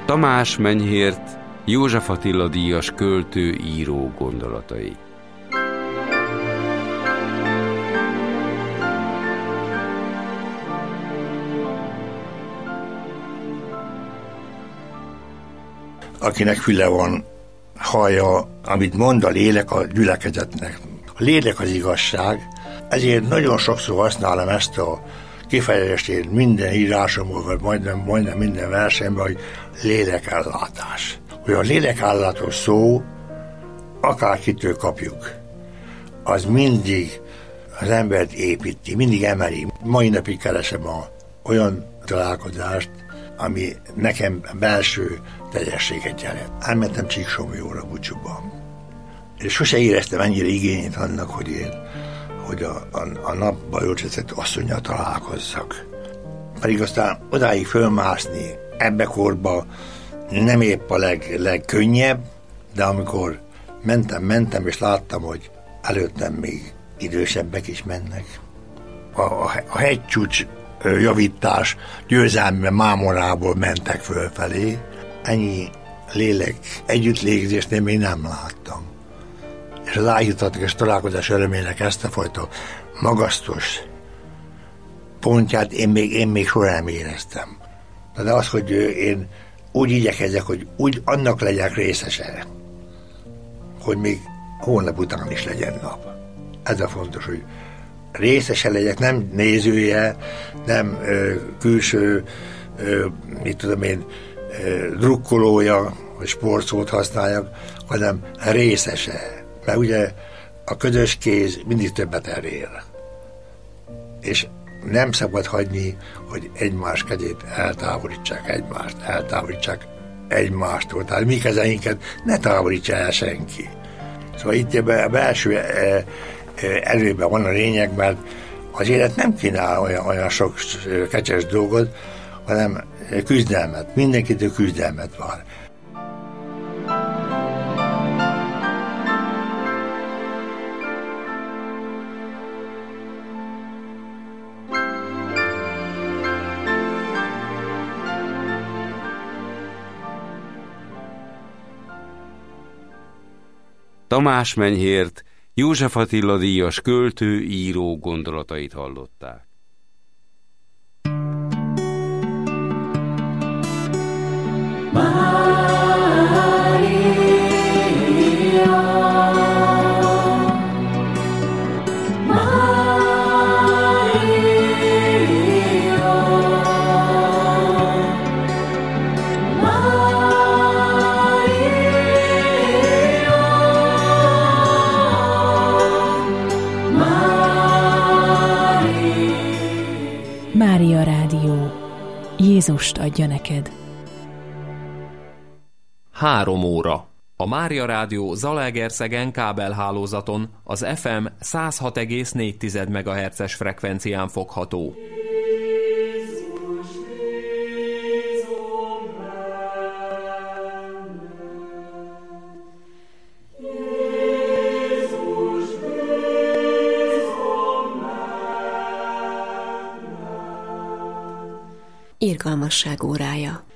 Tamás Menyhért, József Attila díjas költő, író gondolatai. Akinek füle van, hallja, amit mond a lélek a gyülekezetnek. A lélek az igazság, ezért nagyon sokszor használom ezt a kifejezést én minden írásomból, vagy majdnem minden versenyben, hogy lélekellátás. Hogy a lélekellátó szó, akárkitől kapjuk, az mindig az embert építi, mindig emeli. Mai napig keresem olyan találkozást, ami nekem belső teljességet jelent. Elmentem Csíksomlyóra búcsúban. És sose éreztem ennyire igényét annak, hogy a napba öltözött asszonnyal találkozzak. Pedig aztán odáig fölmászni ebbe korba nem épp a legkönnyebb, de amikor mentem, és láttam, hogy előttem még idősebbek is mennek. A hegycsúcs javítás győzelme mámorából mentek fölfelé. Ennyi lélek együttlégzést én még nem láttam. És az áhítatos találkozás örömének ezt a fajta magasztos pontját én még soha nem éreztem. De az, hogy én úgy igyekezzek, hogy úgy annak legyek részese, hogy még hónap után is legyen nap. Ez a fontos, hogy részese legyek, nem nézője, nem külső, drukkolója, hogy sportszót használjak, hanem részese. Mert ugye a közös kéz mindig többet erér. És nem szabad hagyni, hogy egymás kezét eltávolítsák egymástól. Tehát mi kezeinket ne távolítsa el senki. Szóval itt a belső erőben van a lényeg, mert az élet nem kínál olyan sok kecses dolgot, hanem küzdelmet. Mindenkitől küzdelmet vár. Tamás Menyhért, József Attila díjas költő, író gondolatait hallották. Mária Rádió. Jézust adja neked. 3 óra. A Mária Rádió Zalaegerszegen kábelhálózaton az FM 106,4 MHz-es frekvencián fogható. Irgalmasság órája.